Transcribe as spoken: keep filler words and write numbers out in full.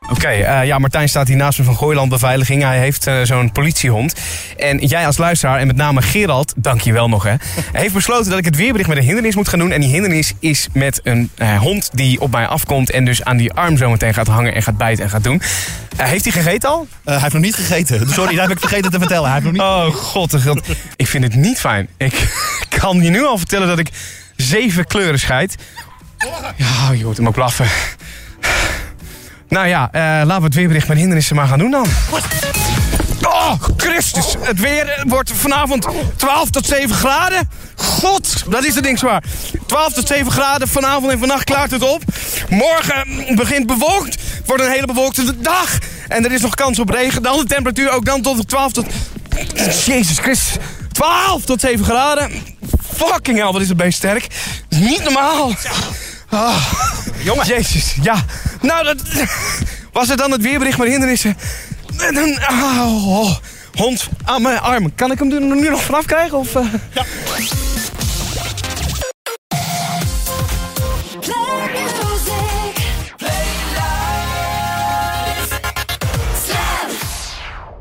Oké, okay, uh, ja, Martijn staat hier naast me van Gooiland Beveiliging. Hij heeft uh, zo'n politiehond. En jij als luisteraar, en met name Gerald, dank je wel nog hè, heeft besloten dat ik het weerbericht met een hindernis moet gaan doen. En die hindernis is met een uh, hond die op mij afkomt en dus aan die arm zometeen gaat hangen en gaat bijten en gaat doen. Uh, heeft hij gegeten al? Uh, hij heeft nog niet gegeten. Sorry, dat heb ik vergeten te vertellen. Hij heeft nog niet... Oh god, god. Ik vind het niet fijn. Ik kan je nu al vertellen dat ik zeven kleuren scheid. Ja, je hoort hem ook blaffen. Nou ja, uh, laten we het weerbericht met hindernissen maar gaan doen dan. Oh, Christus. Het weer wordt vanavond twaalf tot zeven graden. God, dat is het ding zwaar. twaalf tot zeven graden. Vanavond en vannacht klaart het op. Morgen begint bewolkt. Het wordt een hele bewolkte dag. En er is nog kans op regen. Dan de temperatuur ook dan tot twaalf tot... Jezus Christus. twaalf tot zeven graden. Fucking hell, wat is het beest sterk. Niet normaal. Oh, jongen. Jezus, ja. Nou, dat was het dan het weerbericht met hindernissen. En dan, oh, hond aan mijn arm. Kan ik hem er nu nog vanaf krijgen? Of, uh... Ja.